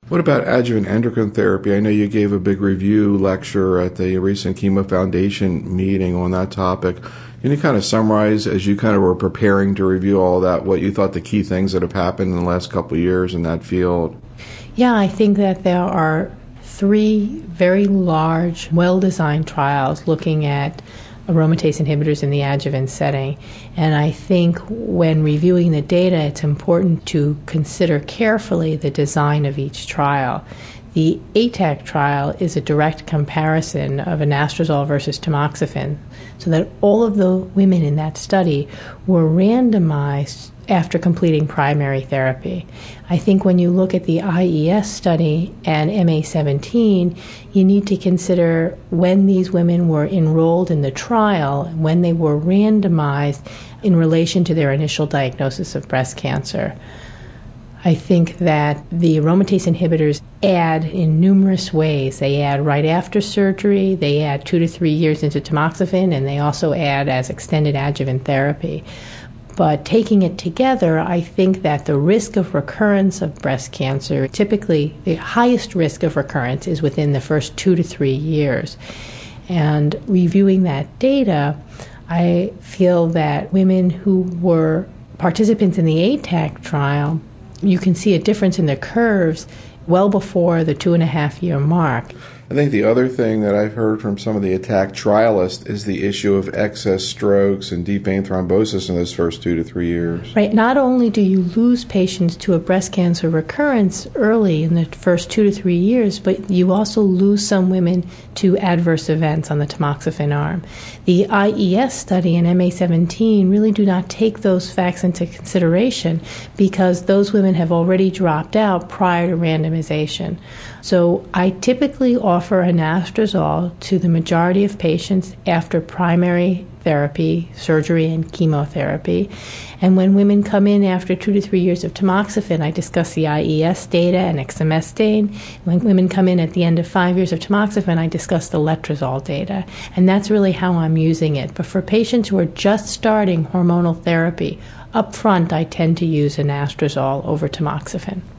What about adjuvant endocrine therapy? I know you gave a big review lecture at the recent Chemo Foundation meeting on that topic. Can you kind of summarize, as you kind of were preparing to review all that, what you thought the key things that have happened in the last couple of years in that field? Yeah, I think that there are 3 very large, well-designed trials looking at aromatase inhibitors in the adjuvant setting. And I think when reviewing the data, it's important to consider carefully the design of each trial. The ATAC trial is a direct comparison of anastrozole versus tamoxifen, so that all of the women in that study were randomized after completing primary therapy. I think when you look at the IES study and MA17, you need to consider when these women were enrolled in the trial, when they were randomized in relation to their initial diagnosis of breast cancer. I think that the aromatase inhibitors add in numerous ways. They add right after surgery, they add 2 to 3 years into tamoxifen, and they also add as extended adjuvant therapy. But taking it together, I think that the risk of recurrence of breast cancer, typically the highest risk of recurrence is within the first 2 to 3 years. And reviewing that data, I feel that women who were participants in the ATAC trial, you can see a difference in the curves well before the 2.5-year mark. I think the other thing that I've heard from some of the ATAC trialists is the issue of excess strokes and deep vein thrombosis in those first 2 to 3 years. Right. Not only do you lose patients to a breast cancer recurrence early in the first 2 to 3 years, but you also lose some women to adverse events on the tamoxifen arm. The IES study and MA17 really do not take those facts into consideration because those women have already dropped out prior to randomization. So I typically offer anastrozole to the majority of patients after primary therapy, surgery, and chemotherapy. And when women come in after 2 to 3 years of tamoxifen, I discuss the IES data and exemestane. When women come in at the end of 5 years of tamoxifen, I discuss the letrozole data. And that's really how I'm using it. But for patients who are just starting hormonal therapy, up front I tend to use anastrozole over tamoxifen.